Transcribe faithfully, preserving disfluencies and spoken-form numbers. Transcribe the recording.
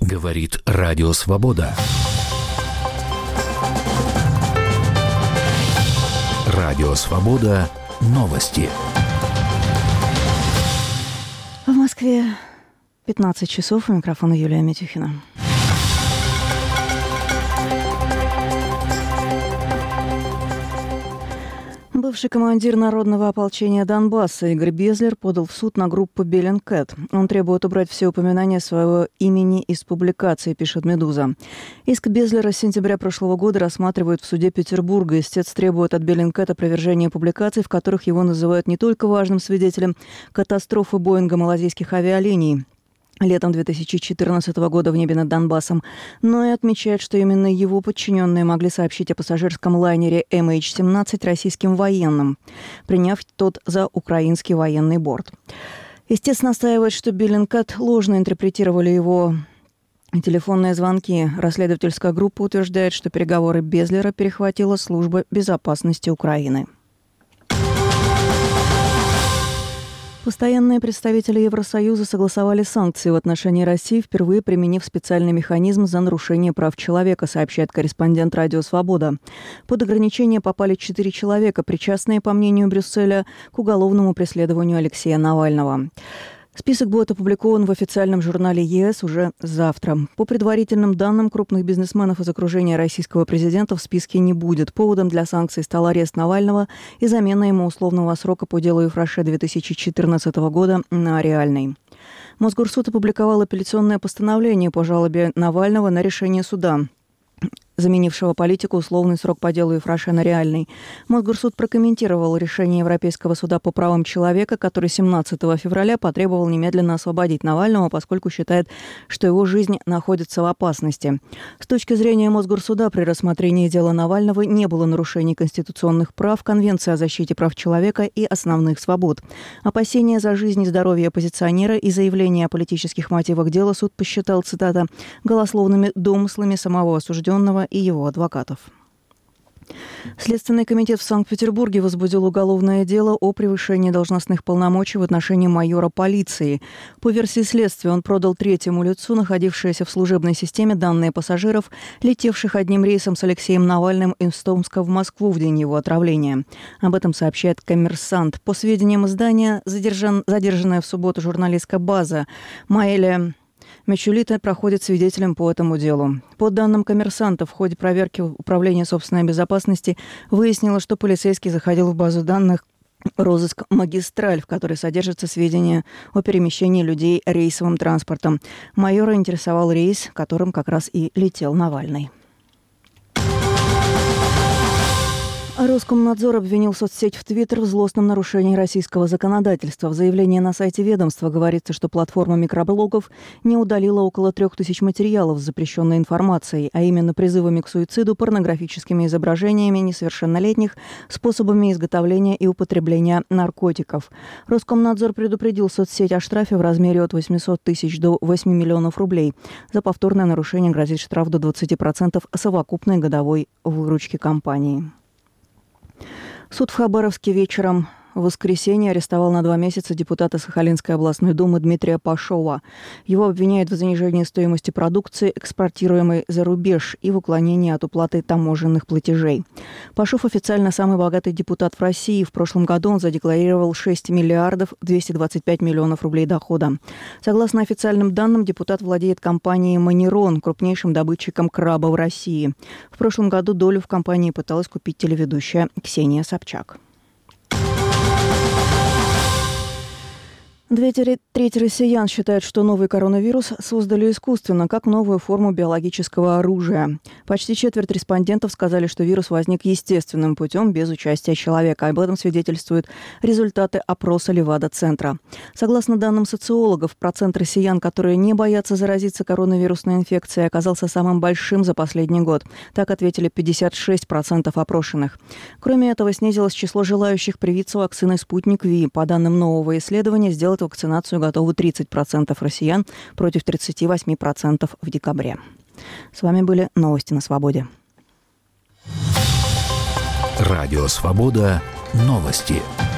Говорит Радио Свобода. Радио Свобода. Новости. В Москве пятнадцать часов. У микрофона Юлия Митюхина. Бывший командир Народного ополчения Донбасса Игорь Безлер подал в суд на группу Bellingcat. Он требует убрать все упоминания своего имени из публикации, пишет «Медуза». Иск Безлера с сентября прошлого года рассматривают в суде Петербурга. Истец требует от Bellingcat опровержения публикаций, в которых его называют не только важным свидетелем катастрофы Боинга малазийских авиалиний летом две тысячи четырнадцатого года в небе над Донбассом, но и отмечает, что именно его подчиненные могли сообщить о пассажирском лайнере эм эйч семнадцать российским военным, приняв тот за украинский военный борт. Истец настаивает, что Bellingcat ложно интерпретировали его телефонные звонки. Расследовательская группа утверждает, что переговоры Безлера перехватила служба безопасности Украины. Постоянные представители Евросоюза согласовали санкции в отношении России, впервые применив специальный механизм за нарушение прав человека, сообщает корреспондент «Радио Свобода». Под ограничения попали четыре человека, причастные, по мнению Брюсселя, к уголовному преследованию Алексея Навального. Список будет опубликован в официальном журнале ЕС уже завтра. По предварительным данным, крупных бизнесменов из окружения российского президента в списке не будет. Поводом для санкций стал арест Навального и замена ему условного срока по делу Ефраше две тысячи четырнадцатого года на реальный. Мосгорсуд опубликовал апелляционное постановление по жалобе Навального на решение суда, заменившего политику условный срок по делу Ефраше на реальный. Мосгорсуд прокомментировал решение Европейского суда по правам человека, который семнадцатого февраля потребовал немедленно освободить Навального, поскольку считает, что его жизнь находится в опасности. С точки зрения Мосгорсуда, при рассмотрении дела Навального не было нарушений конституционных прав, Конвенции о защите прав человека и основных свобод. Опасения за жизнь и здоровье оппозиционера и заявления о политических мотивах дела суд посчитал, цитата, «голословными домыслами самого осужденного и его адвокатов». Следственный комитет в Санкт-Петербурге возбудил уголовное дело о превышении должностных полномочий в отношении майора полиции. По версии следствия, он продал третьему лицу, находившееся в служебной системе, данные пассажиров, летевших одним рейсом с Алексеем Навальным из Томска в Москву в день его отравления. Об этом сообщает «Коммерсант». По сведениям издания, задержан, задержанная в субботу журналистка база Маэля Мечулита проходит свидетелем по этому делу. По данным «Коммерсанта», в ходе проверки Управления собственной безопасности выяснилось, что полицейский заходил в базу данных «Розыск Магистраль», в которой содержатся сведения о перемещении людей рейсовым транспортом. Майора интересовал рейс, которым как раз и летел Навальный. Роскомнадзор обвинил соцсеть в Твиттер в злостном нарушении российского законодательства. В заявлении на сайте ведомства говорится, что платформа микроблогов не удалила около трех тысяч материалов с запрещенной информацией, а именно призывами к суициду, порнографическими изображениями несовершеннолетних, способами изготовления и употребления наркотиков. Роскомнадзор предупредил соцсеть о штрафе в размере от восьмисот тысяч до восьми миллионов рублей. За повторное нарушение грозит штраф до двадцати процентов совокупной годовой выручки компании. Суд в Хабаровске вечером в воскресенье арестовал на два месяца депутата Сахалинской областной думы Дмитрия Пашова. Его обвиняют в занижении стоимости продукции, экспортируемой за рубеж, и в уклонении от уплаты таможенных платежей. Пашов официально самый богатый депутат в России. В прошлом году он задекларировал шесть миллиардов двести двадцать пять миллионов рублей дохода. Согласно официальным данным, депутат владеет компанией «Манирон», крупнейшим добытчиком краба в России. В прошлом году долю в компании пыталась купить телеведущая Ксения Собчак. Две трети россиян считают, что новый коронавирус создали искусственно, как новую форму биологического оружия. Почти четверть респондентов сказали, что вирус возник естественным путем, без участия человека. Об этом свидетельствуют результаты опроса Левада-центра. Согласно данным социологов, процент россиян, которые не боятся заразиться коронавирусной инфекцией, оказался самым большим за последний год. Так ответили пятьдесят шесть процентов опрошенных. Кроме этого, снизилось число желающих привиться вакциной «Спутник Ви». По данным нового исследования, сделать вакцинацию готовы тридцать процентов россиян против тридцати восьми процентов в декабре. С вами были новости на Свободе. Радио Свобода. Новости.